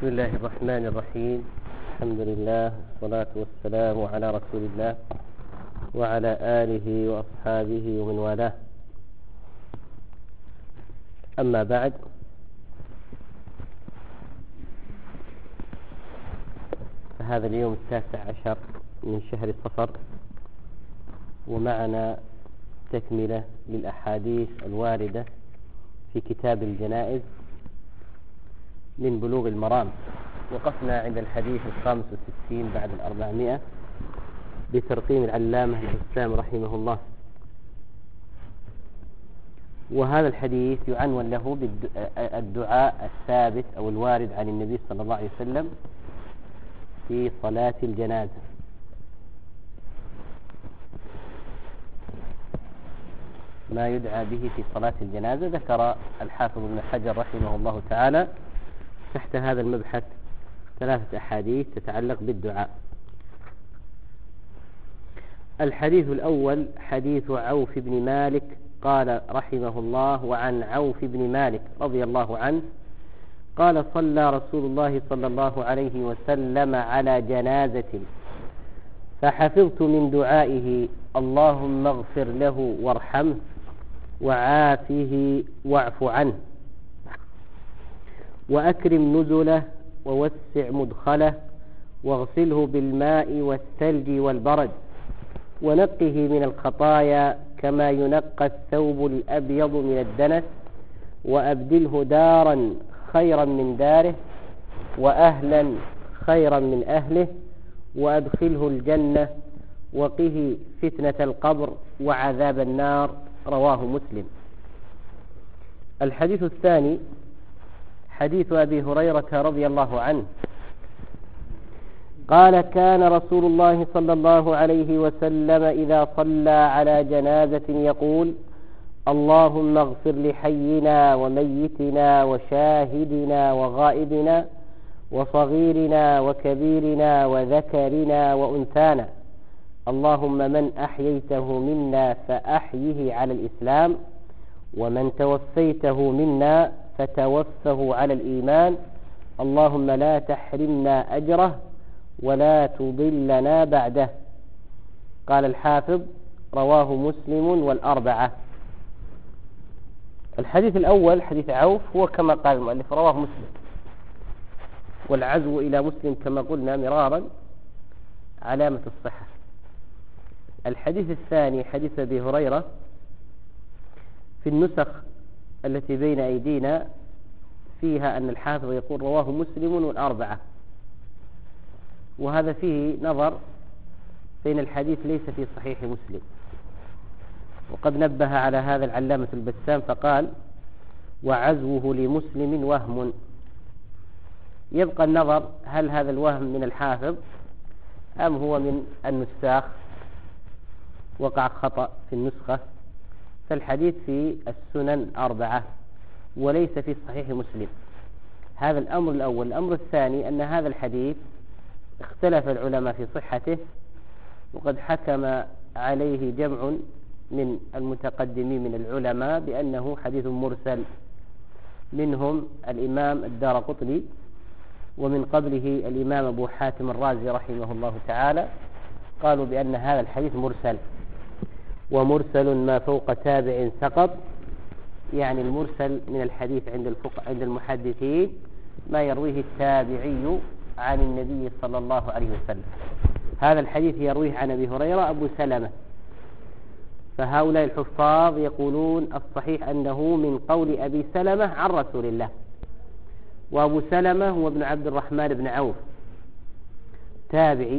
بسم الله الرحمن الرحيم. الحمد لله والصلاة والسلام على رسول الله وعلى آله وأصحابه ومن والاه. أما بعد، فهذا اليوم 19 من شهر صفر، ومعنا تكملة للأحاديث الواردة في كتاب الجنائز من بلوغ المرام. وقفنا عند الحديث 65 بعد 400 بترقيم العلامة البسام رحمه الله. وهذا الحديث يعنون له بالدعاء الثابت أو الوارد عن النبي صلى الله عليه وسلم في صلاة الجنازة. ما يدعى به في صلاة الجنازة. ذكر الحافظ ابن حجر رحمه الله تعالى تحت هذا المبحث 3 أحاديث تتعلق بالدعاء. الحديث الأول حديث عوف بن مالك قال رحمه الله: وعن عوف بن مالك رضي الله عنه قال: صلى رسول الله صلى الله عليه وسلم على جنازة فحفظت من دعائه: اللهم اغفر له وارحمه وعافه واعف عنه وأكرم نزله ووسع مدخله واغسله بالماء والثلج والبرد ونقه من الخطايا كما ينقى الثوب الأبيض من الدنس وأبدله دارا خيرا من داره وأهلا خيرا من أهله وأدخله الجنة وقه فتنة القبر وعذاب النار. رواه مسلم. الحديث الثاني حديث أبي هريرة رضي الله عنه قال: كان رسول الله صلى الله عليه وسلم إذا صلى على جنازة يقول: اللهم اغفر لحينا وميتنا وشاهدنا وغائبنا وصغيرنا وكبيرنا وذكرنا وأنثانا، اللهم من أحييته منا فأحيه على الإسلام ومن توفيته منا فتوفه على الإيمان، اللهم لا تحرمنا أجره ولا تضلنا بعده. قال الحافظ: رواه مسلم والأربعة. الحديث الأول حديث عوف هو كما قال المؤلف رواه مسلم، والعزو إلى مسلم كما قلنا مرارا علامة الصحة. الحديث الثاني حديث أبي هريرة في النسخ التي بين أيدينا فيها أن الحافظ يقول رواه مسلم والأربعة، وهذا فيه نظر، فإن الحديث ليس في صحيح مسلم. وقد نبه على هذا العلامة البسام فقال: وعزوه لمسلم وهم. يبقى النظر هل هذا الوهم من الحافظ أم هو من النساخ وقع خطأ في النسخة. فالحديث في السنن 4 وليس في صحيح مسلم. هذا الأمر الأول. الأمر الثاني أن هذا الحديث اختلف العلماء في صحته، وقد حكم عليه جمع من المتقدمين من العلماء بأنه حديث مرسل، منهم الإمام الدارقطني، ومن قبله الإمام أبو حاتم الرازي رحمه الله تعالى، قالوا بأن هذا الحديث مرسل. ومرسل ما فوق تابع سقط، يعني المرسل من الحديث عند المحدثين ما يرويه التابعي عن النبي صلى الله عليه وسلم. هذا الحديث يرويه عن أبي هريرة أبو سلمة، فهؤلاء الحفاظ يقولون الصحيح أنه من قول أبي سلمة عن رسول الله. وأبو سلمة هو ابن عبد الرحمن بن عوف، تابعي،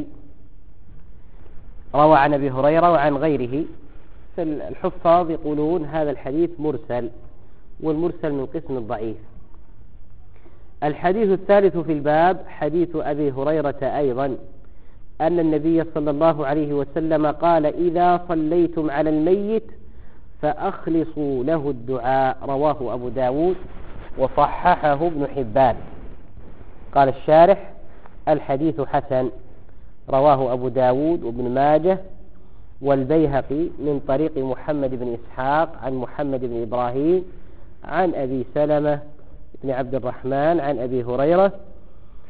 روى عن أبي هريرة وعن غيره. فالحفاظ يقولون هذا الحديث مرسل، والمرسل من قسم الضعيف. الحديث الثالث في الباب حديث أبي هريرة أيضا أن النبي صلى الله عليه وسلم قال: إذا صليتم على الميت فأخلصوا له الدعاء. رواه أبو داود وصححه ابن حبان. قال الشارح: الحديث حسن، رواه أبو داود وابن ماجه والبيهقي من طريق محمد بن إسحاق عن محمد بن إبراهيم عن أبي سلمة بن عبد الرحمن عن أبي هريرة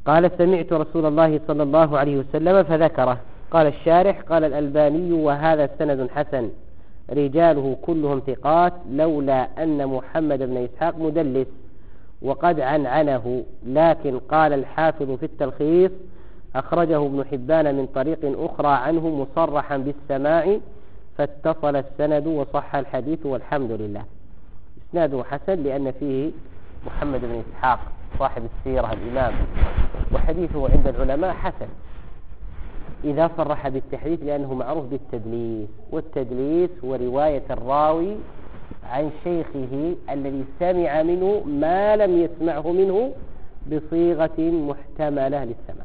قال سمعت رسول الله صلى الله عليه وسلم فذكره. قال الشارح قال الألباني وهذا سند حسن رجاله كلهم ثقات لولا أن محمد بن إسحاق مدلس وقد عنعنه، لكن قال الحافظ في التلخيص أخرجه ابن حبان من طريق أخرى عنه مصرحا بالسماع فاتصل السند وصح الحديث والحمد لله. إسناده حسن لأن فيه محمد بن إسحاق صاحب السيرة الإمام، وحديثه عند العلماء حسن إذا صرح بالتحديث لأنه معروف بالتدليس، والتدليس هو رواية الراوي عن شيخه الذي سمع منه ما لم يسمعه منه بصيغة محتملة للسماع.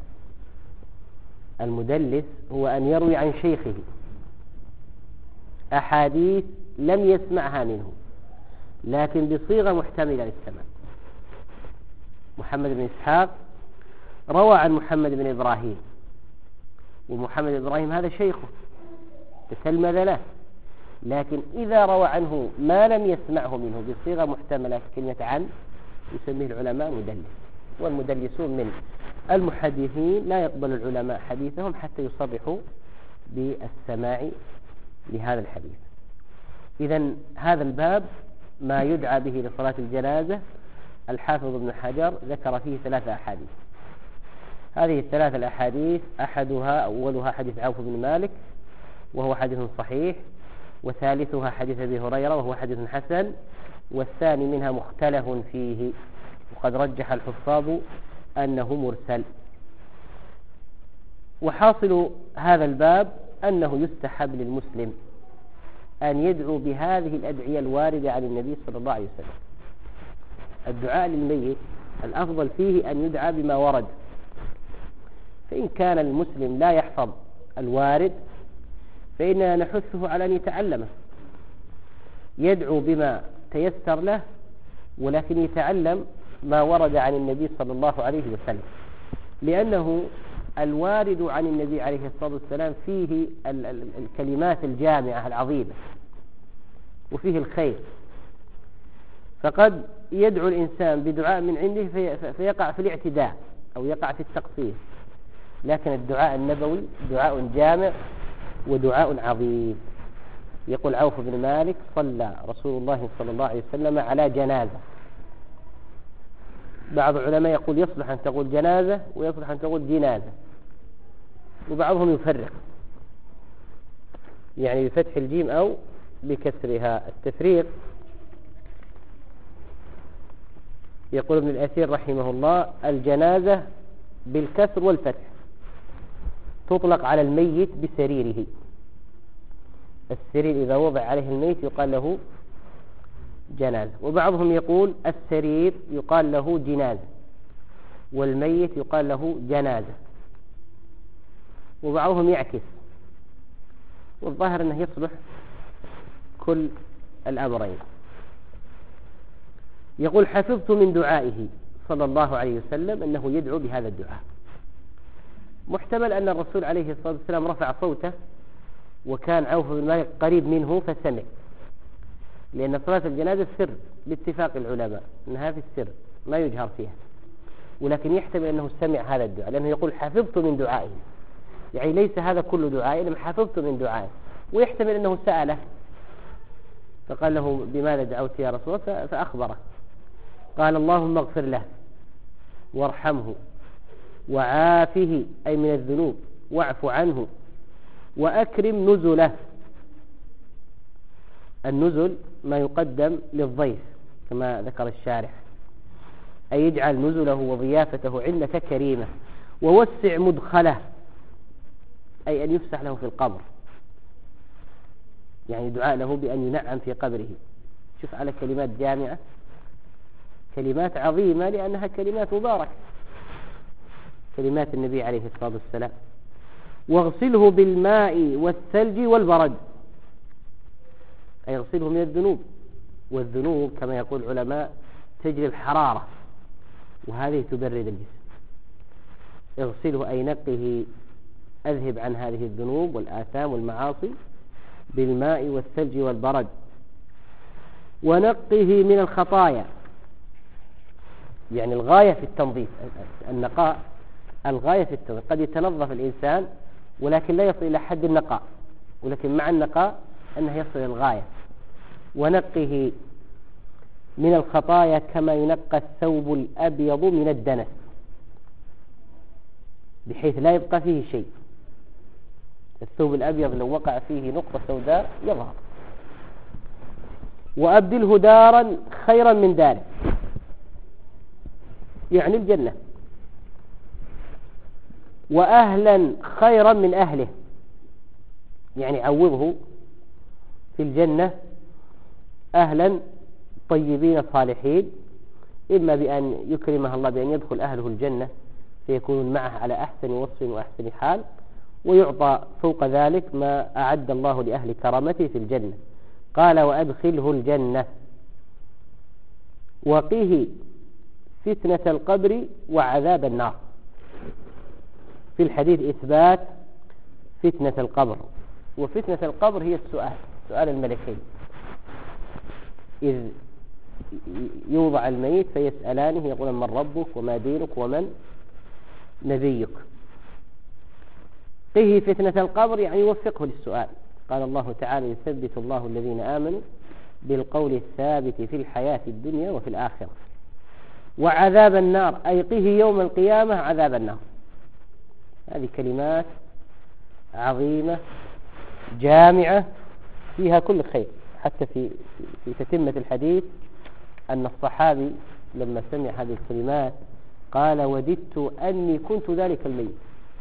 المدلس هو أن يروي عن شيخه أحاديث لم يسمعها منه لكن بصيغة محتملة للسماع. محمد بن إسحاق روى عن محمد بن إبراهيم، ومحمد بن إبراهيم هذا شيخه تتلمذ له، لكن إذا روى عنه ما لم يسمعه منه بصيغة محتملة كلمة عن يسميه العلماء مدلس. والمدلسون من المحدثين لا يقبل العلماء حديثهم حتى يصرحوا بالسماع لهذا الحديث. إذن هذا الباب ما يدعى به لصلاة الجنازة الحافظ ابن حجر ذكر فيه 3 أحاديث. هذه ال3 الأحاديث أولها حديث عوف بن مالك وهو حديث صحيح، وثالثها حديث أبي هريرة وهو حديث حسن، والثاني منها مختلف فيه وقد رجح الحفاظ أنه مرسل. وحاصل هذا الباب أنه يستحب للمسلم أن يدعو بهذه الأدعية الواردة عن النبي صلى الله عليه وسلم. الدعاء للميت الأفضل فيه أن يدعى بما ورد، فإن كان المسلم لا يحفظ الوارد فإننا نحثه على أن يتعلمه، يدعو بما تيسر له ولكن يتعلم ما ورد عن النبي صلى الله عليه وسلم، لأنه الوارد عن النبي عليه الصلاة والسلام فيه الكلمات الجامعة العظيمة وفيه الخير، فقد يدعو الإنسان بدعاء من عنده فيقع في الاعتداء أو يقع في التقصير، لكن الدعاء النبوي دعاء جامع ودعاء عظيم. يقول عوف بن مالك صلى رسول الله صلى الله عليه وسلم على جنازة. بعض العلماء يقول يصلح أن تقول جنازة ويصلح أن تقول جنازة، وبعضهم يفرق يعني بفتح الجيم أو بكسرها. التفريق يقول ابن الأثير رحمه الله الجنازة بالكسر والفتح تطلق على الميت بسريره. السرير إذا وضع عليه الميت يقال له جنازة، وبعضهم يقول السرير يقال له جنازة والميت يقال له جنازة، وبعضهم يعكس، والظاهر أنه يصلح كل الأمرين. يقول حفظت من دعائه صلى الله عليه وسلم أنه يدعو بهذا الدعاء. محتمل أن الرسول عليه الصلاة والسلام رفع صوته وكان عوف بن مالك قريب منه فسمع، لأن صلاة الجنازة سر باتفاق العلماء أنها في السر ما يجهر فيها، ولكن يحتمل أنه سمع هذا الدعاء لأنه يقول حفظت من دعائه، يعني ليس هذا كل دعائه إنما حفظت من دعائه، ويحتمل أنه سأله فقال له بماذا دعوت يا رسول الله فأخبره، قال اللهم اغفر له وارحمه وعافه أي من الذنوب واعف عنه وأكرم نزله. النزل ما يقدم للضيف كما ذكر الشارح، أي يجعل نزله وضيافته عندك كريمة، ووسع مدخله أي أن يفسح له في القبر، يعني دعاء له بأن ينعم في قبره. شوف على كلمات جامعة، كلمات عظيمة لأنها كلمات مباركة، كلمات النبي عليه الصلاة والسلام. واغسله بالماء والثلج والبرد، أي اغسله من الذنوب، والذنوب كما يقول العلماء تجري الحرارة وهذه تبرد الجسم. اغسله أي نقه، أذهب عن هذه الذنوب والآثام والمعاصي بالماء والثلج والبرد. ونقه من الخطايا، يعني الغاية في التنظيف النقاء الغاية في التوبة. قد يتنظف الإنسان ولكن لا يصل إلى حد النقاء، ولكن مع النقاء أنه يصل إلى الغاية. ونقه من الخطايا كما ينقى الثوب الأبيض من الدنس، بحيث لا يبقى فيه شيء. الثوب الأبيض لو وقع فيه نقطة سوداء يظهر. وأبدله دارا خيرا من داره، يعني الجنة، وأهلا خيرا من أهله، يعني عوضه في الجنة أهلا طيبين صالحين، إما بأن يكرمه الله بأن يدخل أهله الجنة فيكون معه على أحسن وصف وأحسن حال، ويعطى فوق ذلك ما أعد الله لأهل كرامته في الجنة. قال وأدخله الجنة وقيه فتنة القبر وعذاب النار. في الحديث إثبات فتنة القبر، وفتنة القبر هي سؤال الملكين، إذ يوضع الميت فيسألانه يقول من ربك وما دينك ومن نبيك. قه فتنة القبر يعني يوفقه للسؤال. قال الله تعالى يثبت الله الذين آمنوا بالقول الثابت في الحياة الدنيا وفي الآخرة. وعذاب النار أي قه يوم القيامة عذاب النار. هذه كلمات عظيمة جامعة فيها كل خير. حتى في تتمة الحديث أن الصحابي لما سمع هذه الكلمات قال وددت أني كنت ذلك الميت،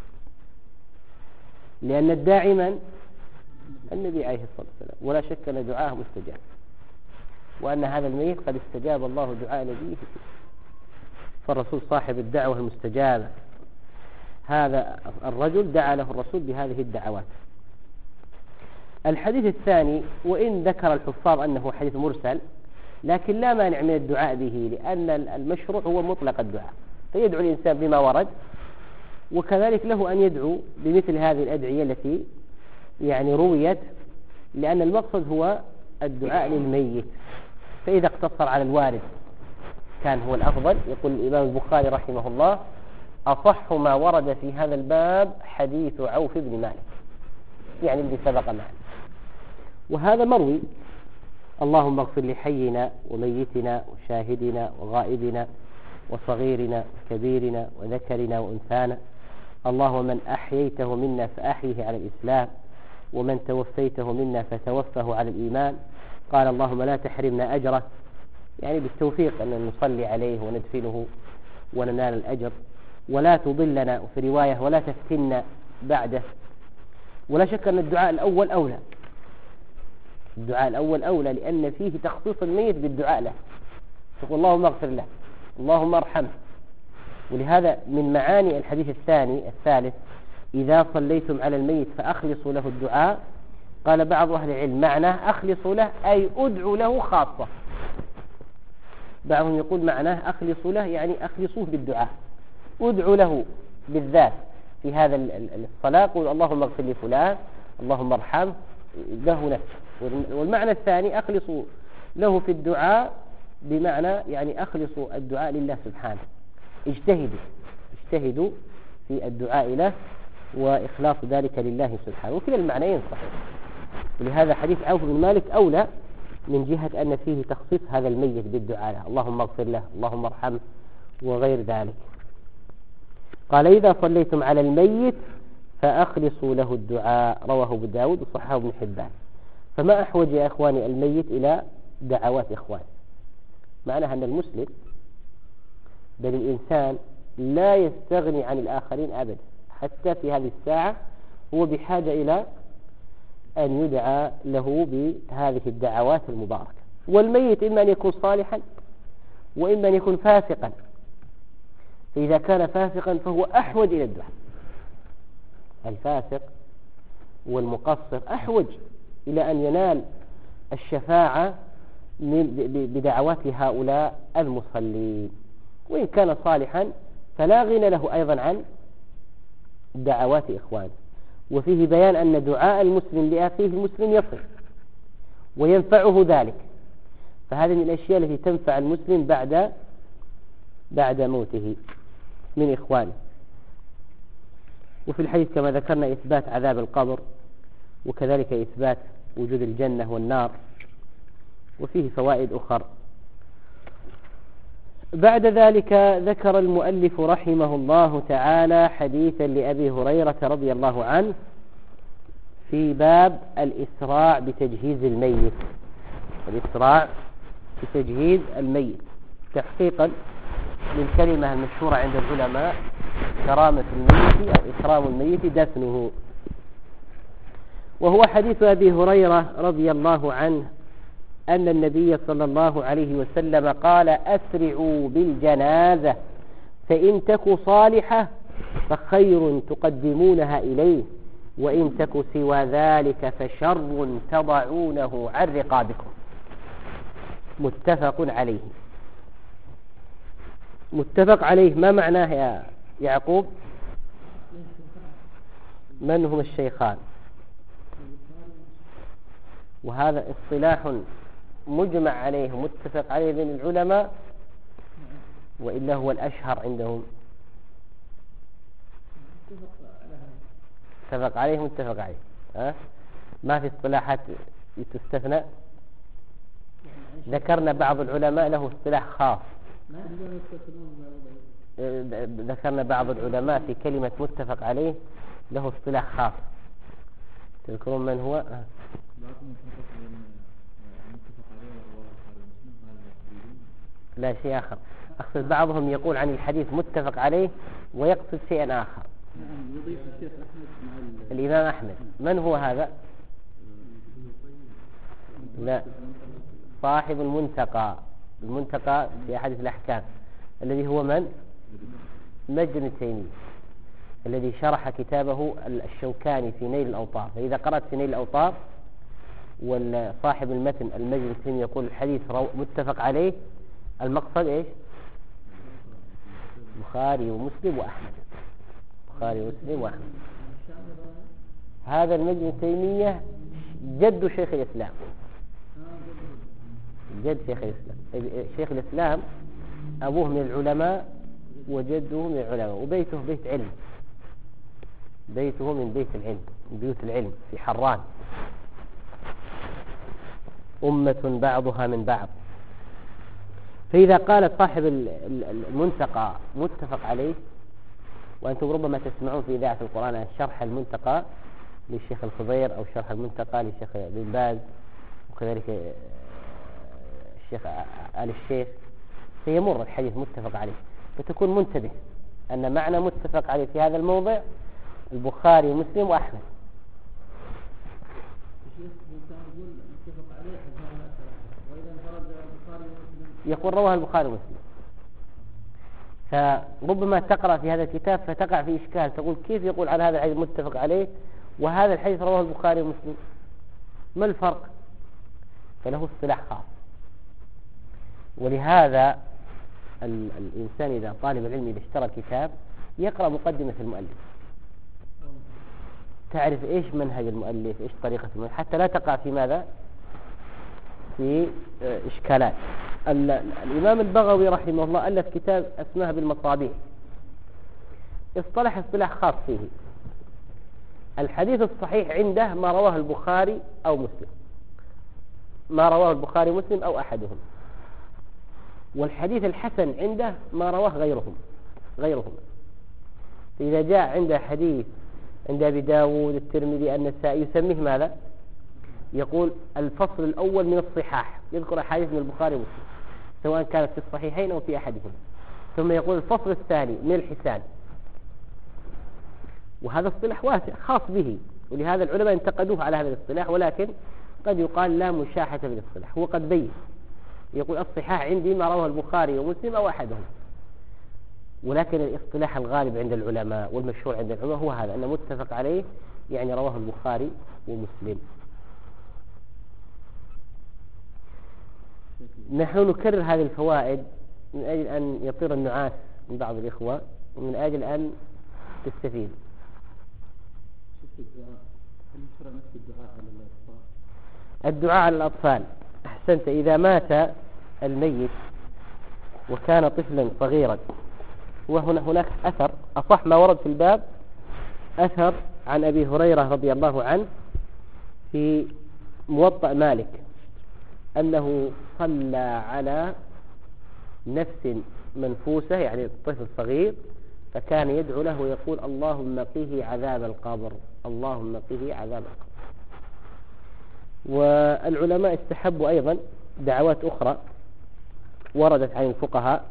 لأن الداعي من؟ النبي عليه الصلاة والسلام، ولا شك أن دعاءه مستجاب، وأن هذا الميت قد استجاب الله دعاء نبيه فيه. فالرسول صاحب الدعوة المستجابة، هذا الرجل دعا له الرسول بهذه الدعوات. الحديث الثاني وإن ذكر الحفاظ أنه حديث مرسل، لكن لا مانع من الدعاء به، لأن المشروع هو مطلق الدعاء، فيدعو الإنسان بما ورد، وكذلك له أن يدعو بمثل هذه الأدعية التي يعني رويت، لأن المقصد هو الدعاء للميت. فإذا اقتصر على الوارد كان هو الأفضل. يقول الإمام البخاري رحمه الله أصح ما ورد في هذا الباب حديث عوف بن مالك، يعني الذي سبق معنا، وهذا مروي. اللهم اغفر لحينا وميتنا وشاهدنا وغائبنا وصغيرنا وكبيرنا وذكرنا وأنثانا، اللهم من أحييته منا فأحيه على الإسلام، ومن توفيته منا فتوفه على الإيمان. قال اللهم لا تحرمنا أجره، يعني بالتوفيق أن نصلي عليه وندفنه وننال الأجر، ولا تضلنا، وفي رواية ولا تفتنا بعده. ولا شك أن الدعاء الأول أولى، الدعاء الأول أولى، لأن فيه تخصيص الميت بالدعاء له. تقول اللهم اغفر له، اللهم ارحمه. ولهذا من معاني الحديث الثالث إذا صليتم على الميت فأخلصوا له الدعاء. قال بعض أهل العلم معناه أخلصوا له أي أدعوا له خاصة. بعضهم يقول معناه أخلصوا له يعني أخلصوه بالدعاء، أدعوا له بالذات في هذا الصلاة، قول اللهم اغفر لفلان، اللهم ارحمه، له نفسه. والمعنى الثاني أخلصوا له في الدعاء بمعنى يعني أخلصوا الدعاء لله سبحانه، اجتهدوا في الدعاء له وإخلاص ذلك لله سبحانه، وكلا المعنيين صحيح. ولهذا حديث عوف بن مالك أولى من جهة أن فيه تخصيص هذا الميت بالدعاء له، اللهم اغفر له، اللهم ارحمه، وغير ذلك. قال إذا صليتم على الميت فأخلصوا له الدعاء، رواه أبو داود وصححه ابن حبان. فما أحوج يا إخواني الميت إلى دعوات إخوانه. معناها أن المسلم بل الإنسان لا يستغني عن الآخرين أبدا، حتى في هذه الساعة هو بحاجة إلى أن يدعى له بهذه الدعوات المباركة. والميت إما أن يكون صالحا وإما أن يكون فاسقا، فإذا كان فاسقا فهو أحوج إلى الدعاء. الفاسق والمقصر أحوج إلى أن ينال الشفاعة بدعوات هؤلاء المصلين. وإن كان صالحا فلا غنى له أيضا عن دعوات إخوانه. وفيه بيان أن دعاء المسلم لأخيه المسلم يصل وينفعه ذلك، فهذه من الأشياء التي تنفع المسلم بعد موته من إخوانه. وفي الحديث كما ذكرنا إثبات عذاب القبر، وكذلك إثبات وجود الجنة والنار، وفيه فوائد أخرى. بعد ذلك ذكر المؤلف رحمه الله تعالى حديثا لأبي هريرة رضي الله عنه في باب الإسراع بتجهيز الميت. الإسراع بتجهيز الميت تحقيقا للكلمة المشهورة عند العلماء كرامة الميت أو إكرام الميت دفنه. وهو حديث أبي هريرة رضي الله عنه أن النبي صلى الله عليه وسلم قال: أسرعوا بالجنازة فإن تك صالحة فخير تقدمونها إليه، وإن تك سوى ذلك فشر تضعونه عن رقابكم. متفق عليه. متفق عليه ما معناه يا يعقوب؟ من هم الشيخان؟ وهذا اصطلاح مجمع عليه متفق عليه بين العلماء، وإلا هو الأشهر عندهم؟ متفق عليه متفق عليه. ما في اصطلاحات تستثنى. ذكرنا بعض العلماء له اصطلاح خاص. ذكرنا بعض العلماء في كلمة متفق عليه له اصطلاح خاص. تذكرون من هو؟ لا، شيء آخر. أقصد بعضهم يقول عن الحديث متفق عليه ويقصد شيئا آخر. الإمام أحمد. من هو هذا؟ لا، صاحب المنتقى. المنتقى في أحاديث الأحكام الذي هو من؟ ابن تيمية، الذي شرح كتابه الشوكاني في نيل الأوطار. فإذا قرأت في نيل الأوطار والصاحب المتن ابن تيمية يقول الحديث متفق عليه، المقصد إيش؟ البخاري ومسلم وأحمد. البخاري ومسلم وأحمد. هذا ابن تيمية جد شيخ الإسلام. جد شيخ الإسلام. شيخ الإسلام أبوه من العلماء وجده من العلماء، وبيته بيت علم. بيته من بيت العلم، من بيوت العلم في حران. أمة بعضها من بعض. فإذا قال صاحب المنتقى متفق عليه، وأنتم ربما تسمعون في إذاعة القرآن شرح المنتقى للشيخ الخضير أو شرح المنتقى للشيخ بن باز وكذلك الشيخ آل الشيخ، سيمر الحديث متفق عليه، فتكون منتبه أن معنى متفق عليه في هذا الموضع البخاري ومسلم وأحمد. يقول رواه البخاري ومسلم. فربما تقرأ في هذا الكتاب فتقع في إشكال، تقول كيف يقول على هذا الحديث متفق عليه وهذا الحديث رواه البخاري ومسلم؟ ما الفرق؟ فله اصطلاح خاص. ولهذا الإنسان إذا طالب العلم إذا اشترى الكتاب يقرأ مقدمة المؤلف، تعرف إيش منهج المؤلف، إيش طريقة المؤلف، حتى لا تقع في ماذا؟ في إشكالات. الإمام البغوي رحمه الله ألف كتاب اسمه بالمصابيح، اصطلاح خاص فيه. الحديث الصحيح عنده ما رواه البخاري أو مسلم، ما رواه البخاري ومسلم أو أحدهم. والحديث الحسن عنده ما رواه غيرهم. فإذا جاء عنده حديث عند أبي داود الترمذي النسائي يسميه ماذا؟ يقول الفصل الأول من الصحاح، يذكر أحاديث من البخاري ومسلم سواء كانت في الصحيحين أو في أحدهم، ثم يقول الفصل الثاني من الحسان. وهذا اصطلاح واسع خاص به، ولهذا العلماء انتقدوه على هذا الاصطلاح، ولكن قد يقال لا مشاحة في الاصطلاح. هو قد بين يقول الصحاح عندي ما رواه البخاري ومسلم أو أحدهم، ولكن الاصطلاح الغالب عند العلماء والمشهور عند العلماء هو هذا، أنه متفق عليه يعني رواه البخاري ومسلم. نحن نكرر هذه الفوائد من أجل أن يطير النعاس من بعض الإخوة، ومن أجل أن تستفيد. الدعاء على الأطفال. أحسنت. إذا مات الميت وكان طفلا صغيرا، وهنا هناك أثر أصح ما ورد في الباب أثر عن أبي هريرة رضي الله عنه في موطأ مالك أنه صلى على نفس منفوسة يعني طفل صغير، فكان يدعو له ويقول اللهم قه عذاب القبر، اللهم قه عذاب القبر. والعلماء استحبوا أيضا دعوات أخرى وردت عن الفقهاء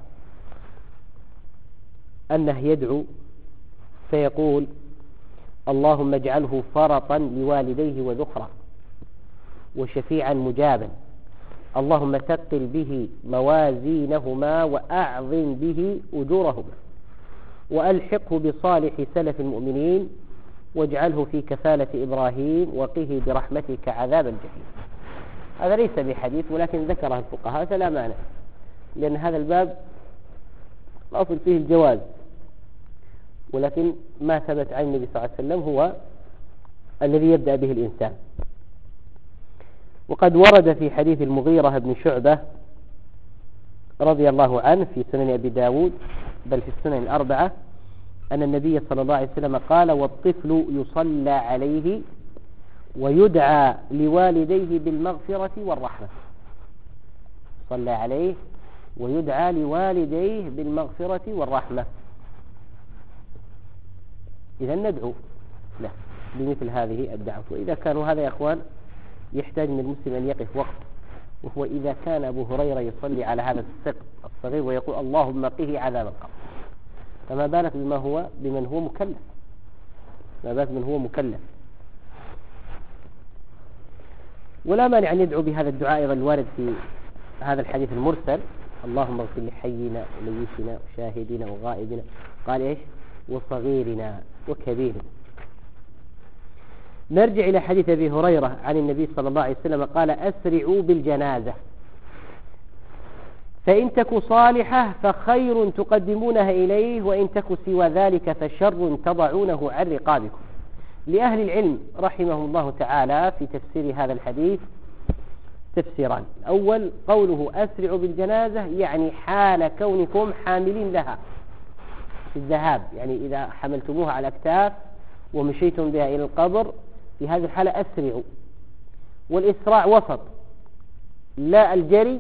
أنه يدعو فيقول اللهم اجعله فرطا لوالديه وذخرا وشفيعا مجابا، اللهم ثقل به موازينهما وأعظم به أجورهما وألحقه بصالح سلف المؤمنين واجعله في كفالة إبراهيم وقه برحمتك عذاب الجحيم. هذا ليس بحديث ولكن ذكره الفقهاء فلا مانع، لأن هذا الباب الأصل فيه الجواز، ولكن ما ثبت عن النبي صلى الله عليه وسلم هو الذي يبدأ به الإنسان. وقد ورد في حديث المغيرة بن شعبة رضي الله عنه في سنن أبي داود بل في السنن الأربعة أن النبي صلى الله عليه وسلم قال والطفل يصلى عليه ويدعى لوالديه بالمغفرة والرحمة، صلى عليه ويدعى لوالديه بالمغفرة والرحمة. إذا ندعو له بمثل هذه الدعوة. وإذا كانوا هذا يا أخوان يحتاج من المسلم أن يقف وقت، وهو إذا كان أبو هريرة يصلي على هذا الصغير ويقول اللهم قه عذاب القبر، فما بالك بمن هو مكلف، ما بالك من هو مكلف. ولا مانع أن يدعو بهذا الدعاء أيضا الوارد في هذا الحديث المرسل اللهم اغفر لحينا وميتنا وشاهدنا وغائبنا، قال إيش؟ وصغيرنا وكبيرنا. نرجع إلى حديث أبي هريرة عن النبي صلى الله عليه وسلم قال أسرعوا بالجنازة فإن تك صالحة فخير تقدمونها إليه وإن تك سوى ذلك فشر تضعونه عن رقابكم. لأهل العلم رحمهم الله تعالى في تفسير هذا الحديث تفسيران. أول قوله أسرعوا بالجنازة يعني حال كونكم حاملين لها في الذهاب، يعني إذا حملتموها على الأكتاف ومشيتم بها إلى القبر في هذه الحالة أسرعوا. والإسراع وسط، لا الجري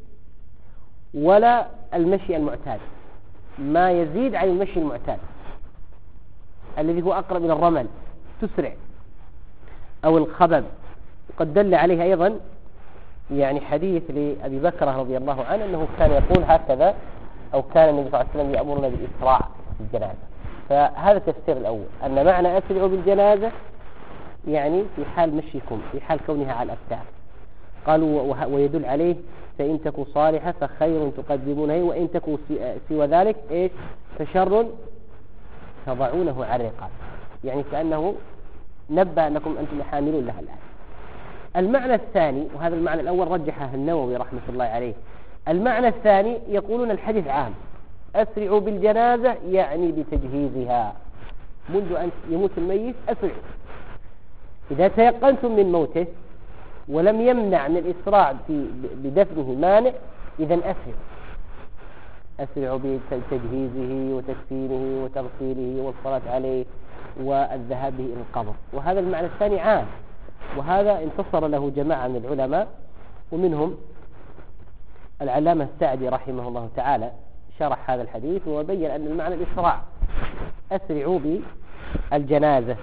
ولا المشي المعتاد، ما يزيد عن المشي المعتاد الذي هو أقرب إلى الرمل تسرع أو الخبب. وقد دل عليه أيضا يعني حديث لأبي بكر رضي الله عنه أنه كان يقول هكذا، أو كان النبي صلى الله عليه وسلم يأمرنا بالإسراع في الجنازة. فهذا التفسير الأول أن معنى أسرعوا بالجنازة يعني في حال مشيكم، في حال كونها على الأكتاف. قالوا ويدل عليه فإن تكوا صالحة فخير تقدمونه وإن تكوا سوى ذلك إيش؟ فشر تضعونه على الرقاب، يعني كأنه نبأ أنكم أنتم حاملون لها الآن. المعنى الثاني، وهذا المعنى الأول رجحه النووي رحمة الله عليه، المعنى الثاني يقولون الحديث عام، أسرعوا بالجنازة يعني بتجهيزها منذ أن يموت الميت أسرعوا. إذا تيقنتم من موته ولم يمنع من الإسراع بدفنه مانع إذن أسرعوا بتجهيزه وتكفينه وتغسيله والصلاة عليه والذهاب به إلى القبر. وهذا المعنى الثاني عام، وهذا انتصر له جماعة من العلماء، ومنهم العلامة السعدي رحمه الله تعالى شرح هذا الحديث وبين أن المعنى الإسراع، أسرعوا بالجنازة،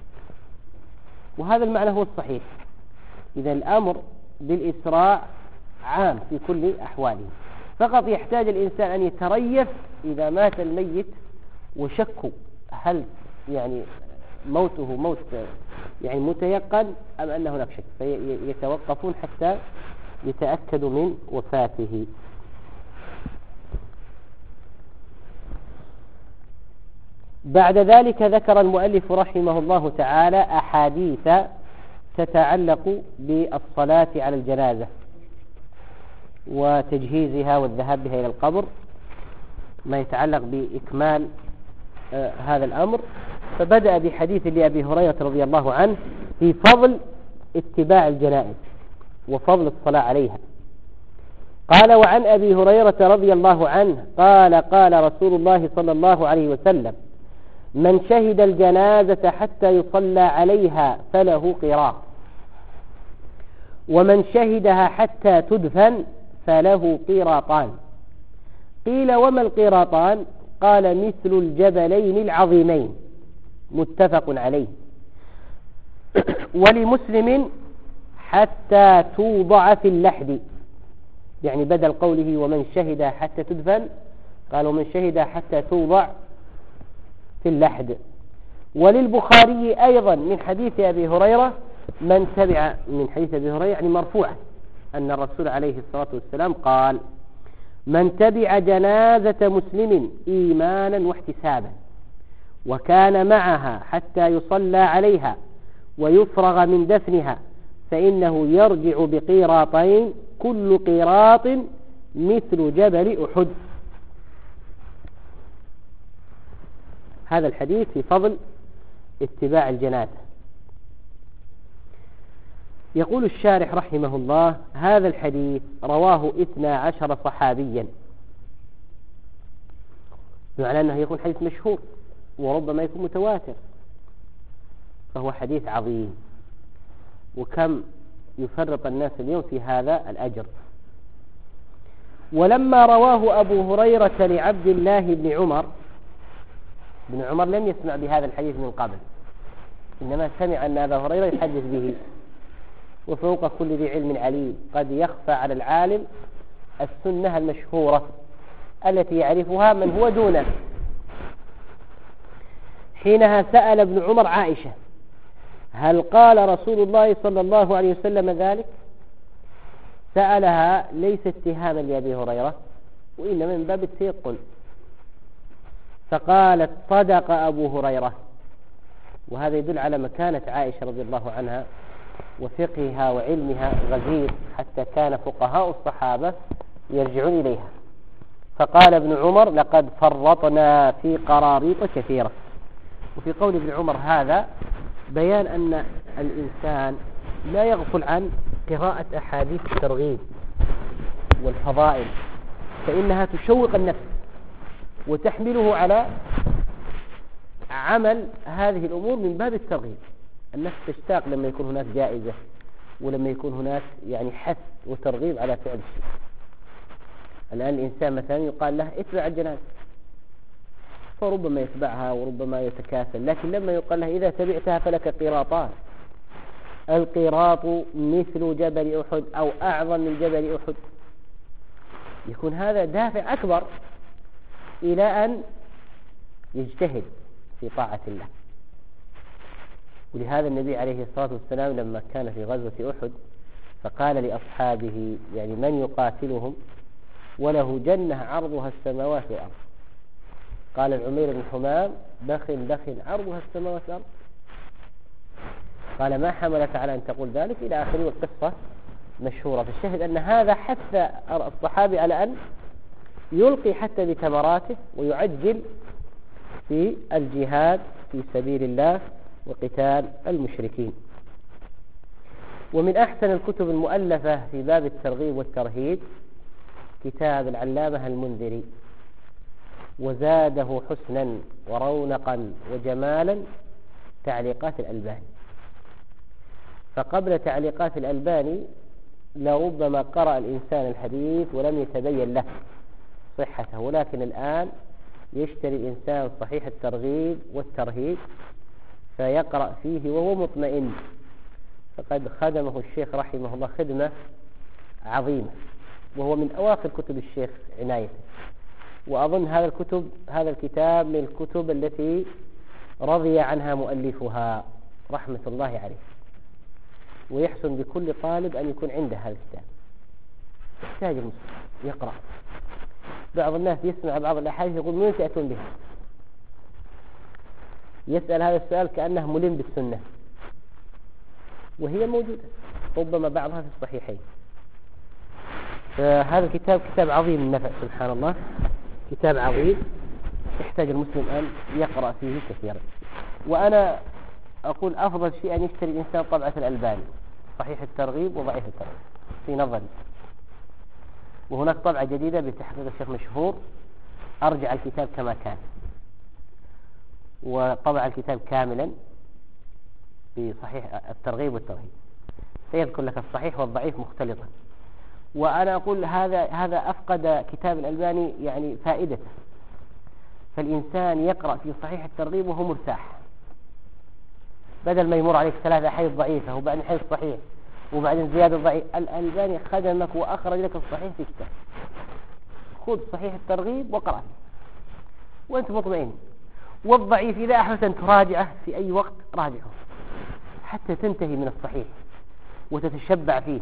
وهذا المعنى هو الصحيح. إذا الأمر بالإسراع عام في كل أحواله، فقط يحتاج الإنسان أن يتريث إذا مات الميت وشكوا هل يعني موته موت يعني متيقن أم أنه هناك شك، فيتوقفون حتى يتأكدوا من وفاته. بعد ذلك ذكر المؤلف رحمه الله تعالى أحاديث تتعلق بالصلاة على الجنازة وتجهيزها والذهاب بها إلى القبر، ما يتعلق بإكمال هذا الأمر. فبدأ بحديث لأبي هريرة رضي الله عنه في فضل اتباع الجنائز وفضل الصلاة عليها. قال وعن أبي هريرة رضي الله عنه قال قال رسول الله صلى الله عليه وسلم من شهد الجنازة حتى يصلى عليها فله قيراط، ومن شهدها حتى تدفن فله قيراطان. قيل وما القيراطان؟ قال مثل الجبلين العظيمين، متفق عليه. ولمسلم حتى توضع في اللحد، يعني بدل قوله ومن شهد حتى تدفن قال ومن شهد حتى توضع في اللحد. وللبخاري أيضا من حديث أبي هريرة من تبع، من حديث أبي هريرة يعني مرفوعا أن الرسول عليه الصلاة والسلام قال من تبع جنازة مسلم إيمانا واحتسابا وكان معها حتى يصلى عليها ويفرغ من دفنها فإنه يرجع بقيراطين كل قيراط مثل جبل أحد. هذا الحديث في فضل اتباع الجنازة. يقول الشارح رحمه الله هذا الحديث رواه 12 صحابيا، بمعنى أنه يكون حديث مشهور وربما يكون متواتر، فهو حديث عظيم. وكم يفرط الناس اليوم في هذا الأجر. ولما رواه أبو هريرة لعبد الله بن عمر، ابن عمر لم يسمع بهذا الحديث من قبل، إنما سمع أن أبا هريرة يحدث به، وفوق كل ذي علم عليم، قد يخفى على العالم السنة المشهورة التي يعرفها من هو دونه. حينها سأل ابن عمر عائشة هل قال رسول الله صلى الله عليه وسلم ذلك؟ سألها ليس اتهاما لأبي هريرة وإنما من باب التيقن، فقالت صدق أبو هريرة. وهذا يدل على مكانة عائشة رضي الله عنها وفقهها وعلمها غزير، حتى كان فقهاء الصحابة يرجعون إليها. فقال ابن عمر لقد فرطنا في قراريط كثيرة. وفي قول ابن عمر هذا بيان أن الإنسان لا يغفل عن قراءة أحاديث الترغيب والفضائل، فإنها تشوق النفس وتحمله على عمل هذه الأمور من باب الترغيب. النفس تشتاق لما يكون هناك جائزة، ولما يكون هناك يعني حث وترغيب على فعل الشيء. الآن الإنسان مثلا يقال له اتبع الجنازة، فربما يتبعها وربما يتكاسل، لكن لما يقال له إذا تبعتها فلك قيراطان، القيراط مثل جبل أحد أو أعظم من جبل أحد، يكون هذا دافع أكبر إلى أن يجتهد في طاعة الله. ولهذا النبي عليه الصلاة والسلام لما كان في غزوة أحد فقال لأصحابه يعني من يقاتلهم وله جنة عرضها السماوات والأرض، قال العمير بن حمام بخ عرضها السماوات والأرض، قال ما حملك على أن تقول ذلك إلى آخره. والقصة مشهورة. فالشاهد أن هذا حث الصحابي على أن يلقي حتى بثمراته ويعجل في الجهاد في سبيل الله وقتال المشركين. ومن أحسن الكتب المؤلفة في باب الترغيب والترهيب كتاب العلامة المنذري، وزاده حسنا ورونقا وجمالا تعليقات الألباني. فقبل تعليقات الألباني لربما قرأ الإنسان الحديث ولم يتبين له صحته، ولكن الآن يشتري الإنسان صحيح الترغيب والترهيب فيقرأ فيه وهو مطمئن. فقد خدمه الشيخ رحمه الله خدمة عظيمة، وهو من أواخر كتب الشيخ عناية. وأظن هذا الكتاب من الكتب التي رضي عنها مؤلفها رحمة الله عليه. ويحسن بكل طالب أن يكون عنده هذا الكتاب، يحتاج المسلم يقرأ. بعض الناس يسمع بعض الأحاديث يقول من تأتون بها؟ يسأل هذا السؤال كأنه ملم بالسنة، وهي موجودة ربما بعضها في الصحيحين. فهذا الكتاب كتاب عظيم النفع سبحان الله، كتاب عظيم يحتاج المسلم أن يقرأ فيه كثيرا. وأنا أقول أفضل شيء أن يشتري الإنسان طبعة الألباني صحيح الترغيب وضعيف الترغيب في نظري. وهناك طبعة جديدة بتحقيق الشيخ مشهور أرجع الكتاب كما كان. وطبع الكتاب كاملا بصحيح الترغيب والترهيب، سيذكر لك الصحيح والضعيف مختلطا. وأنا أقول هذا أفقد كتاب الألباني يعني فائدته، فالإنسان يقرأ في صحيح الترغيب وهو مرتاح، بدل ما يمر عليك 3 أحاديث ضعيفة وبعدين حديث صحيح وبعدين زيادة ضعيف. الألباني خدمك وأخرج لك الصحيح في كتاب، خذ صحيح الترغيب وقرأ وأنت مطمئن، والضعيف إذا أحببت أن تراجعه في أي وقت راجعه حتى تنتهي من الصحيح وتتشبع فيه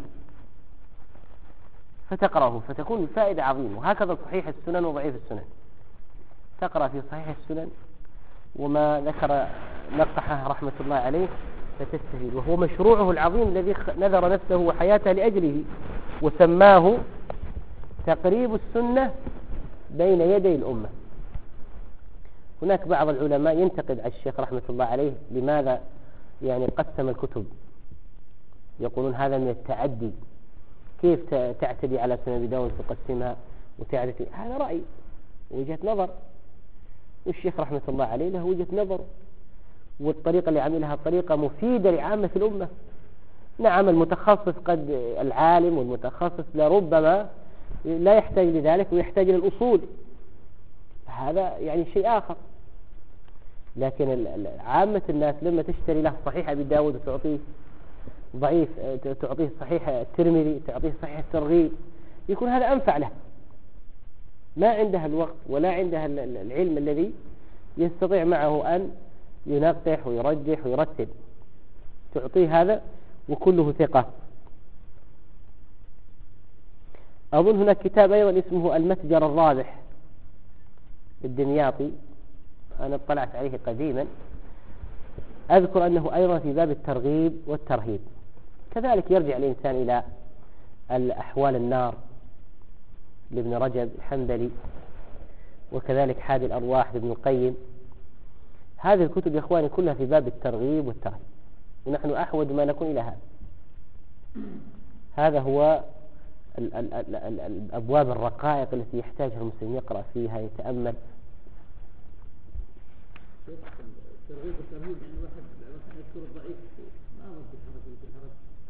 فتقرأه، فتكون الفائدة عظيمة. وهكذا صحيح السنن وضعيف السنن، تقرأ في صحيح السنن وما ذكر نقحه رحمة الله عليه فتستفيد، وهو مشروعه العظيم الذي نذر نفسه وحياته لأجله، وسماه تقريب السنة بين يدي الأمة. هناك بعض العلماء ينتقد على الشيخ رحمة الله عليه لماذا يعني قسم الكتب، يقولون هذا من التعدي، كيف تعتدي على سنن أبي داود تقسمها وتعتدي؟ هذا رأي وجهة نظر، والشيخ رحمة الله عليه له وجهة نظر، والطريقة اللي عملها طريقة مفيدة لعامة الأمة. نعم المتخصص قد العالم والمتخصص لربما لا يحتاج لذلك ويحتاج للأصول، هذا يعني شيء آخر. لكن عامة الناس لما تشتري له صحيح أبي داود وتعطيه ضعيف، تعطيه صحيح الترمذي، تعطيه صحيح الترغيب، يكون هذا أنفع له، ما عندها الوقت ولا عندها العلم الذي يستطيع معه أن ينقح ويرجح ويرتب، تعطيه هذا وكله ثقة. أظن هناك كتاب أيضا اسمه المتجر الرابح الدمياطي، أنا اطلعت عليه قديما، أذكر أنه أيضا في باب الترغيب والترهيب. كذلك يرجع الإنسان إلى الأحوال النار لابن رجب الحنبلي، وكذلك حادي الأرواح لابن القيم. هذه الكتب يا إخواني كلها في باب الترغيب والترهيب، ونحن أحوج ما نكون إلى هذا. هذا هو الأبواب الرقائق التي يحتاجها المسلم يقرأ فيها يتأمل. الترغيب والترهيب يعني واحد يذكر الضعيف ما أمر بالحرج.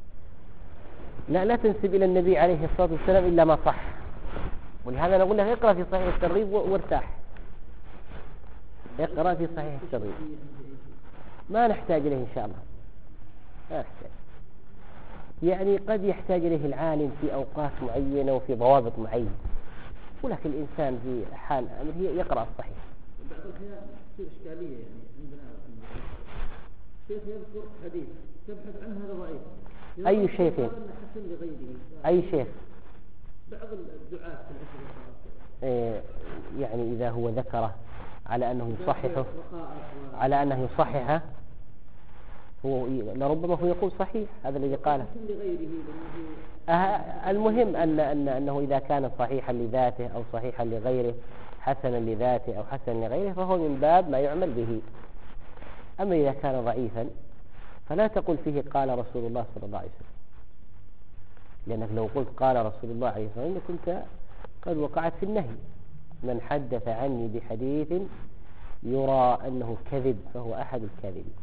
لا تنسب إلى النبي عليه الصلاة والسلام إلا ما صح، ولهذا نقول لك اقرأ في صحيح الترغيب وارتاح، اقرأ في صحيح الترغيب، ما نحتاج إليه إن شاء الله، ما نحتاج. يعني قد يحتاج إليه العالم في أوقات معينة وفي ضوابط معينة، ولكن الإنسان في حال أمره يقرأ الصحيح. بعض الأحيان تصير إشكالية، يعني عندنا الشيخ يذكر حديث تبحث عنه هذا ضعيف. أي شيخ؟ حسن لغيره. أي شيخ؟ بعض الدعاة في الأسئلة يعني إذا هو ذكره على أنه يصححه، على أنه يصححه، هو لربما هو يقول صحيح، هذا الذي قاله. المهم أنه إذا كان صحيحا لذاته أو صحيحا لغيره، حسنا لذاته أو حسنا لغيره، فهو من باب ما يعمل به. أما إذا كان ضعيفا فلا تقل فيه قال رسول الله صلى الله عليه وسلم، لأنك لو قلت قال رسول الله عليه الصلاة والسلام كنت قد وقعت في النهي. من حدث عني بحديث يرى أنه كذب فهو أحد الكاذبين،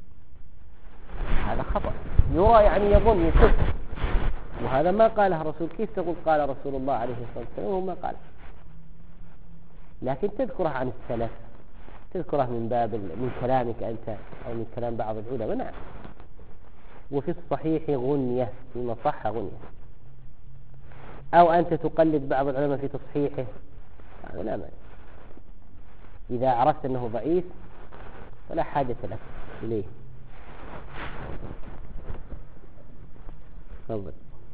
هذا خطأ. يرى يعني يظن يشك، وهذا ما قاله الرسول. كيف تقول قال رسول الله عليه الصلاة والسلام وهو ما قال؟ لكن تذكره عن السلف، تذكره من باب من كلامك أنت أو من كلام بعض العلماء، نعم. وفي الصحيح غنية، فيما صح غنية، أو أنت تقلد بعض العلماء في تصحيحه، هذا لا مانع. إذا عرفت أنه ضعيف فلا حاجة لك إليه. تفضل.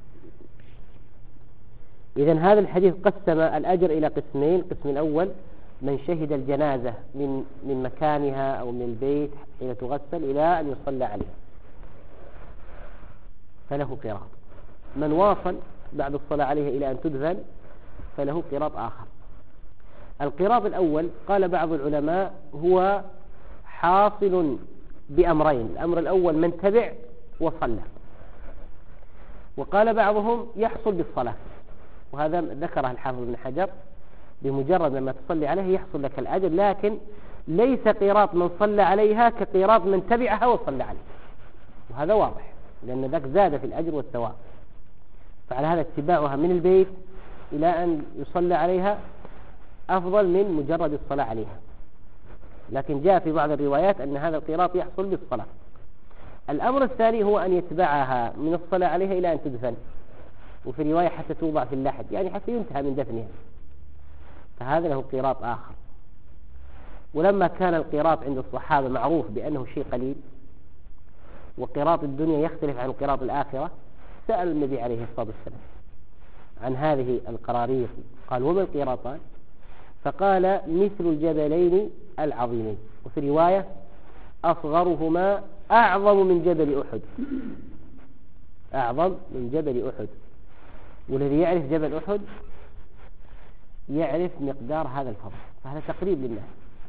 إذن هذا الحديث قسم الأجر إلى قسمين. القسم الأول من شهد الجنازة من مكانها أو من البيت حين تغسل إلى أن يصلى عليه فله قيراط. من واصل بعد الصلاة عليه إلى أن تدفن فله قيراط آخر. القيراط الأول قال بعض العلماء هو حاصل بأمرين. الأمر الأول من تبع وصلى، وقال بعضهم يحصل بالصلاة، وهذا ذكره الحافظ ابن حجر، بمجرد لما تصلي عليه يحصل لك الأجر، لكن ليس قيراط من صلى عليها كقيراط من تبعها وصلى عليها، وهذا واضح لأن ذاك زاد في الأجر والثواب. فعلى هذا اتباعها من البيت إلى أن يصلى عليها أفضل من مجرد الصلاة عليها. لكن جاء في بعض الروايات أن هذا القيراط يحصل بالصلاة. الأمر الثاني هو أن يتبعها من الصلاة عليها إلى أن تدفن، وفي رواية حتى توضع في اللحد، يعني حتى ينتهى من دفنها، فهذا له قيراط آخر. ولما كان القيراط عند الصحابة معروف بأنه شيء قليل، وقيراط الدنيا يختلف عن قيراط الآخرة، سأل النبي عليه الصلاة والسلام عن هذه القراريط، قال وما القيراطان؟ فقال مثل الجبلين العظيمين، وفي رواية أصغرهما أعظم من جبل أحد، أعظم من جبل أحد. والذي يعرف جبل أحد يعرف مقدار هذا الفضل، فهذا تقريب للناس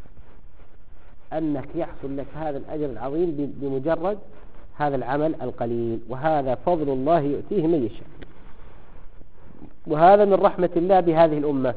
أنك يحصل لك هذا الأجر العظيم بمجرد هذا العمل القليل، وهذا فضل الله يؤتيه من يشاء. وهذا من رحمة الله بهذه الأمة.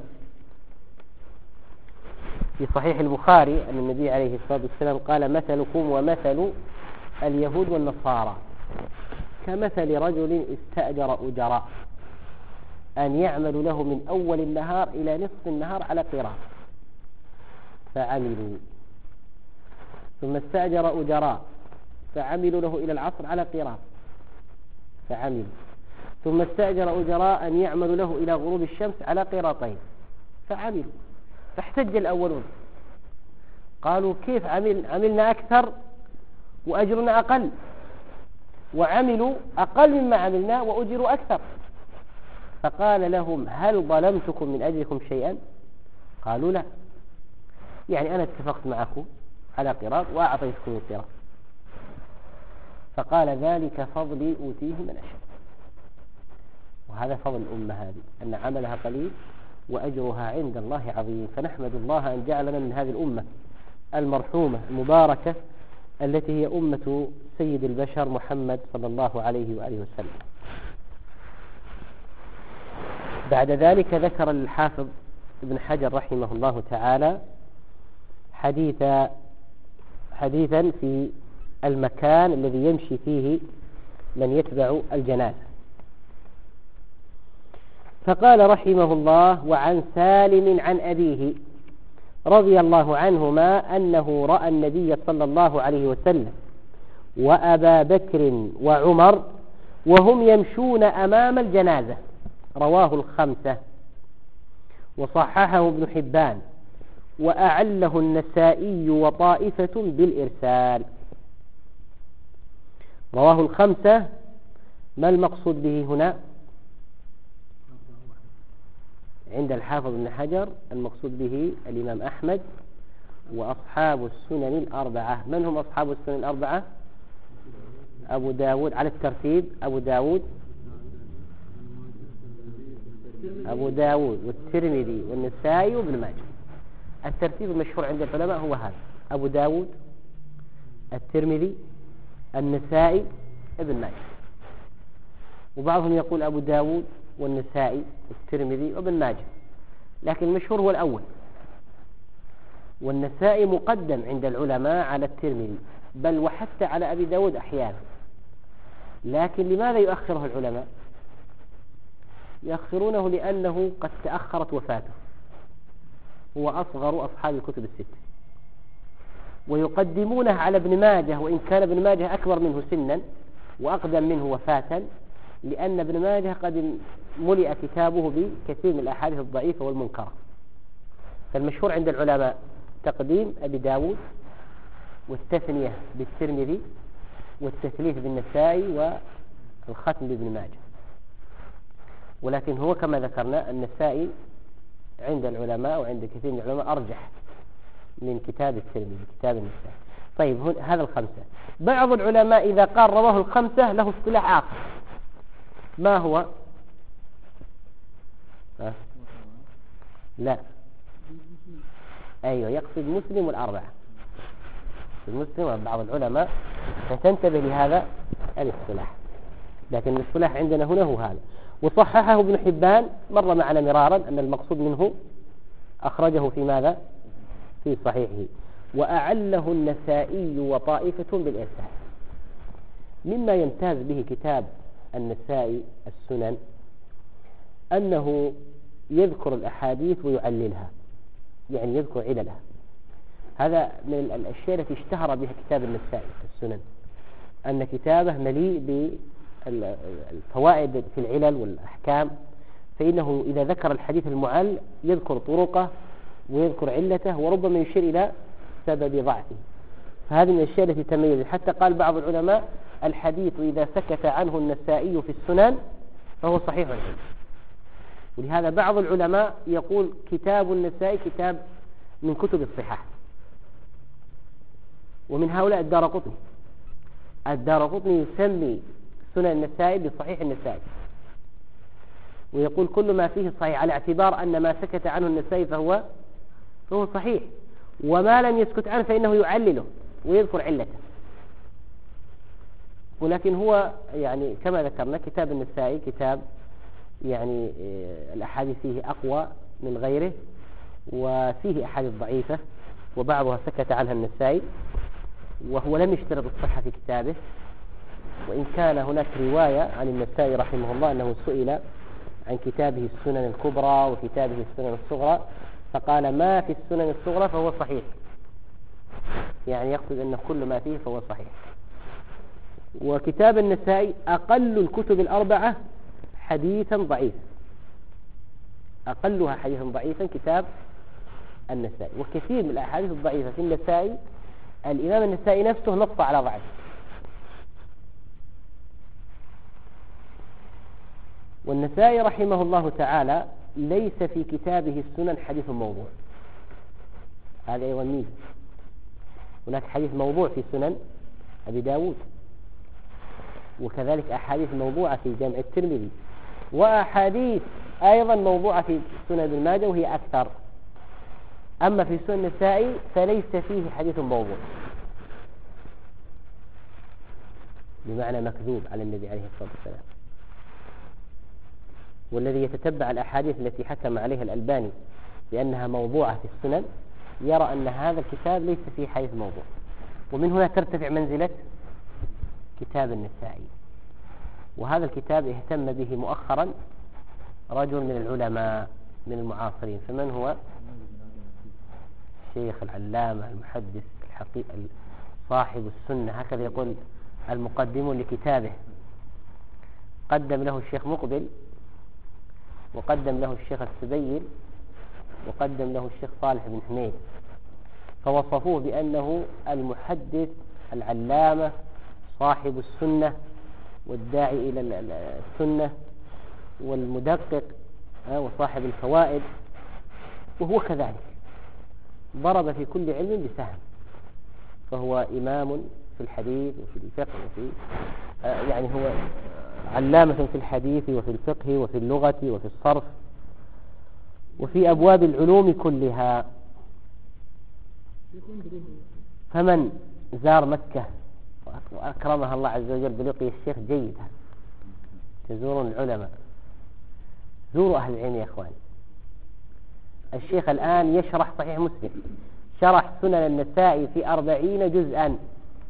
في صحيح البخاري أن النبي عليه الصلاة والسلام قال مثلكم ومثل اليهود والنصارى كمثل رجل استأجر أجراء أن يعمل له من أول النهار إلى نصف النهار على قراط فعملوا، ثم استأجر أجراء فعملوا له إلى العصر على قراط فعملوا، ثم استأجر أجراء أن يعملوا له إلى غروب الشمس على قراطين فعملوا. فاحتج الأولون قالوا كيف عملنا أكثر وأجرنا أقل، وعملوا أقل مما عملنا وأجروا أكثر. فقال لهم هل ظلمتكم من أجلكم شيئا؟ قالوا لا، يعني أنا اتفقت معكم على قراط وأعطيتكم القراط. فقال ذلك فضلي أوتيه من أشاء. وهذا فضل الأمة هذه، أن عملها قليل وأجرها عند الله عظيم. فنحمد الله أن جعلنا من هذه الأمة المرحومة المباركة التي هي أمة سيد البشر محمد صلى الله عليه وآله وسلم. بعد ذلك ذكر الحافظ ابن حجر رحمه الله تعالى حديثا في المكان الذي يمشي فيه من يتبع الجنازة. فقال رحمه الله وعن سالم عن أبيه رضي الله عنهما أنه رأى النبي صلى الله عليه وسلم وأبا بكر وعمر وهم يمشون أمام الجنازة، رواه الخمسة وصححه ابن حبان وأعله النسائي وطائفة بالإرسال. رواه الخمسة، ما المقصود به هنا؟ عند الحافظ ابن حجر المقصود به الإمام أحمد وأصحاب السنن الأربعة. من هم أصحاب السنن الأربعة؟ أبو داود على الترتيب، أبو داود والترمذي والنسائي وابن ماجه. الترتيب المشهور عند العلماء هو هذا: أبو داود، الترمذي، النسائي، ابن ماجه. وبعضهم يقول أبو داود والنسائي والترمذي وابن ماجه، لكن المشهور هو الأول. والنسائي مقدم عند العلماء على الترمذي، بل وحتى على أبي داود أحيانا. لكن لماذا يؤخره العلماء؟ يؤخرونه لأنه قد تأخرت وفاته، هو أصغر أصحاب الكتب الستة، ويقدمونه على ابن ماجه، وإن كان ابن ماجه أكبر منه سنا وأقدم منه وفاة، لأن ابن ماجه قد ملئ كتابه بكثير من الأحاديث الضعيفة والمنكرة. فالمشهور عند العلماء تقديم أبي داود والتثنية بالترمذي والتثليث بالنسائي والختم بابن ماجه. ولكن هو كما ذكرنا النسائي عند العلماء وعند كثير من العلماء أرجح من كتاب الترمذي، كتاب النسائي. طيب هذا الخمسة. بعض العلماء إذا قال رواه الخمسة له اصطلاح آخر. ما هو؟ لا، أيوة، يقصد مسلم والأربعة، المسلم. بعض العلماء فتنتبه لهذا الاصطلاح، لكن الاصطلاح عندنا هنا هو هذا. وصححه ابن حبان، مر معنا مرارا أن المقصود منه أخرجه في ماذا؟ في صحيحه. وأعله النسائي وطائفة بالإرسال. مما يمتاز به كتاب النسائي السنن أنه يذكر الأحاديث ويعللها، يعني يذكر عللها. هذا من الأشياء التي اشتهر بها كتاب النسائي السنن، أن كتابه مليء بالفوائد في العلل والأحكام، فإنه إذا ذكر الحديث المعل يذكر طرقه ويذكر علته وربما يشير إلى سبب ضعفه. فهذه من الأشياء التي تميز. حتى قال بعض العلماء الحديث إذا سكت عنه النسائي في السنن فهو صحيح عنه. ولهذا بعض العلماء يقول كتاب النسائي كتاب من كتب الصحاح، ومن هؤلاء الدارقطني يسمي سنن النسائي بصحيح النسائي، ويقول كل ما فيه صحيح على اعتبار أن ما سكت عنه النسائي فهو صحيح، وما لم يسكت عنه فإنه يعلله ويذكر علته. ولكن هو يعني كما ذكرنا كتاب النسائي كتاب يعني الأحاديث فيه أقوى من غيره، وفيه أحاديث ضعيفة وبعضها سكت عنها النسائي، وهو لم يشترط الصحة في كتابه. وإن كان هناك رواية عن النسائي رحمه الله أنه سئل عن كتابه السنن الكبرى وكتابه السنن الصغرى فقال ما في السنن الصغرى فهو صحيح، يعني يقصد أن كل ما فيه فهو صحيح. وكتاب النسائي أقل الكتب الأربعة حديثا ضعيفا، أقلها حديثا ضعيفا كتاب النسائي. وكثير من الأحاديث الضعيفة في النسائي الإمام النسائي نفسه نص على ضعفه. والنسائي رحمه الله تعالى ليس في كتابه السنن حديث موضوع، هذا أيضا ميزة. هناك حديث موضوع في سنن أبي داود، وكذلك أحاديث موضوعة في جامع الترمذي، وأحاديث أيضا موضوعة في سنن ابن ماجه وهي أكثر. أما في سنن النسائي فليس فيه حديث موضوع بمعنى مكذوب على النبي عليه الصلاة والسلام. والذي يتتبع الأحاديث التي حكم عليها الألباني بأنها موضوعة في السنن يرى أن هذا الكتاب ليس فيه حديث موضوع. ومن هنا ترتفع منزلة كتاب النسائي. وهذا الكتاب اهتم به مؤخرا رجل من العلماء من المعاصرين. فمن هو؟ الشيخ العلامة المحدث الحقيقي صاحب السنة، هكذا يقول المقدم لكتابه. قدم له الشيخ مقبل، وقدم له الشيخ السبيل، وقدم له الشيخ صالح بن حميد، فوصفوه بأنه المحدث العلامة صاحب السنة والداعي إلى السنة والمدقق وصاحب الفوائد. وهو كذلك ضرب في كل علم بسهم، فهو إمام في الحديث وفي الفقه وفي يعني هو علامة في الحديث وفي الفقه وفي اللغة وفي الصرف وفي أبواب العلوم كلها. فمن زار مكة وأكرمها الله عز وجل بلقي الشيخ جيد، تزورون العلماء، زوروا أهل العلم يا أخوان. الشيخ الآن يشرح صحيح مسلم، شرح سنن النسائي في 40 جزءا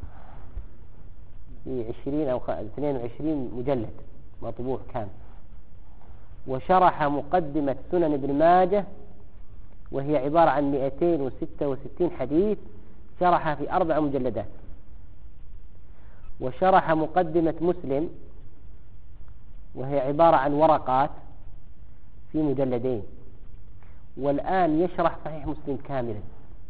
في 20 أو 22 مجلد مطبوع كان. وشرح مقدمة سنن ابن ماجه وهي عبارة عن 266 حديث، شرحها في 4 مجلدات. وشرح مقدمة مسلم وهي عبارة عن ورقات في مجلدين. والآن يشرح صحيح مسلم كاملا،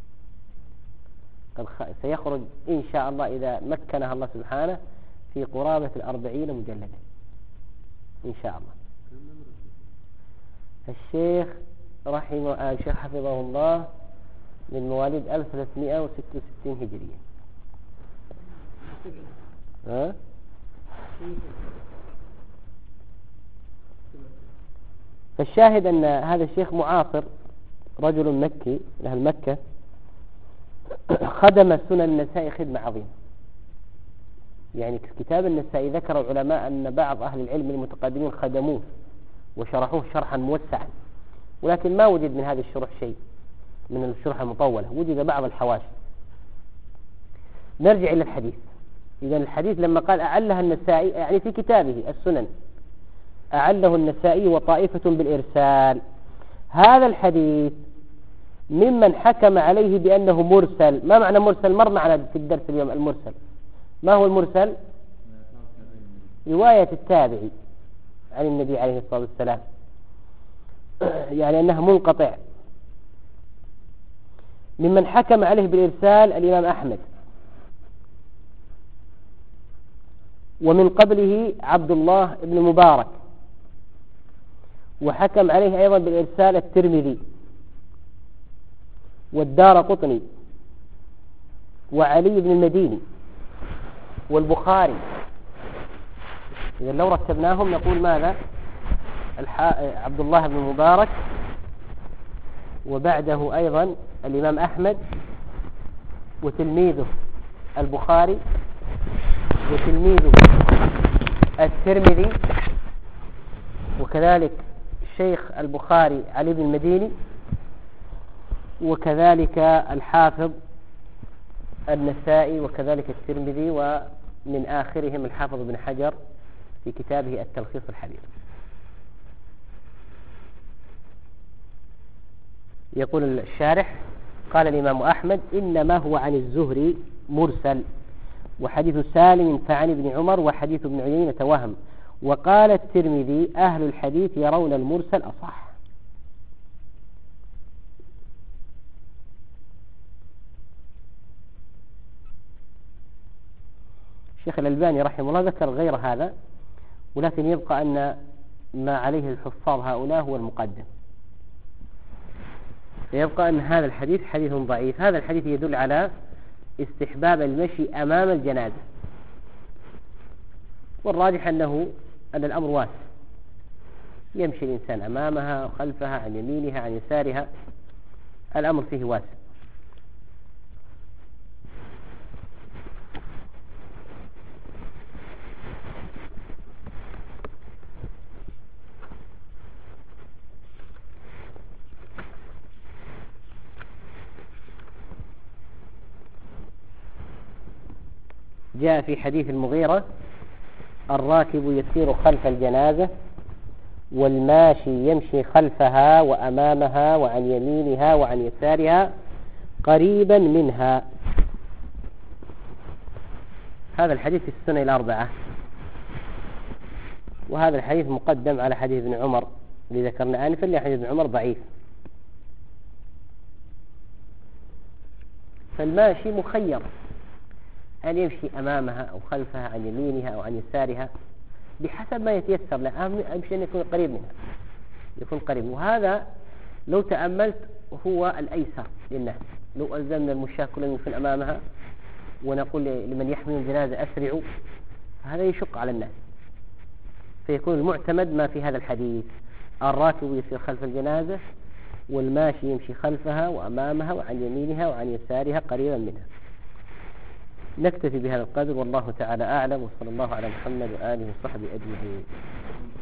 سيخرج إن شاء الله إذا مكنها الله سبحانه في قرابة 40 مجلدا إن شاء الله. الشيخ الشيخ حفظه الله من مواليد 1366 هجرية. فالشاهد أن هذا الشيخ معاصر، رجل مكي من أهل مكة، خدم سنن النسائي خدمة عظيمة. يعني كتاب النسائي ذكر العلماء أن بعض أهل العلم المتقدمين خدموه وشرحوه شرحا موسعا، ولكن ما وجد من هذا الشرح شيء من الشرح المطولة، وجد بعض الحواشي. نرجع إلى الحديث. إذن الحديث لما قال أعلها النسائي يعني في كتابه السنن، أعله النسائي وطائفة بالإرسال. هذا الحديث ممن حكم عليه بأنه مرسل. ما معنى مرسل؟ مر معنا في الدرس اليوم المرسل. ما هو المرسل؟ رواية التابعي عن النبي عليه الصلاة والسلام، يعني أنها منقطع. ممن حكم عليه بالإرسال الإمام أحمد، ومن قبله عبد الله بن المبارك، وحكم عليه أيضا بالإرسال الترمذي والدارقطني وعلي بن المديني والبخاري. إذا لو رتبناهم نقول ماذا؟ عبد الله بن المبارك، وبعده أيضا الإمام أحمد، وتلميذه البخاري، وتلميذه الترمذي، وكذلك شيخ البخاري علي بن المديني، وكذلك الحافظ النسائي، وكذلك الترمذي، ومن آخرهم الحافظ بن حجر في كتابه التلخيص الحبير. يقول الشارح: قال الإمام أحمد: إنما هو عن الزهري مرسل، وحديث سالم فعن ابن عمر، وحديث ابن عيينة وهم. وقال الترمذي: أهل الحديث يرون المرسل أصح. الشيخ الألباني رحمه الله ذكر غير هذا، ولكن يبقى أن ما عليه الحفاظ هؤلاء هو المقدم. يبقى أن هذا الحديث حديث ضعيف. هذا الحديث يدل على استحباب المشي أمام الجنازة، والراجح أن الأمر واسع، يمشي الإنسان أمامها وخلفها، عن يمينها، عن يسارها، الأمر فيه واسع. جاء في حديث المغيرة: الراكب يسير خلف الجنازة، والماشي يمشي خلفها وأمامها وعن يمينها وعن يسارها قريبا منها. هذا الحديث في السنة الأربعة، وهذا الحديث مقدم على حديث ابن عمر اللي ذكرنا آنفا، لأن حديث ابن عمر ضعيف. فالماشي مخير أن يمشي أمامها أو خلفها، عن يمينها أو عن يسارها، بحسب ما يتيسر له. أهم شيء أن يكون قريب منها، يكون قريب. وهذا لو تأملت هو الأيسر للناس. لو ألزمنا المشاة كلهم يكون أمامها ونقول لمن يحمل الجنازة أسرعوا، فهذا يشق على الناس. فيكون المعتمد ما في هذا الحديث: الراكب يسير خلف الجنازة، والماشي يمشي خلفها وأمامها وعن يمينها وعن يسارها قريبا منها. نكتفي بهذا القدر، والله تعالى أعلم، وصلى الله على محمد وآله وصحبه أجمعين.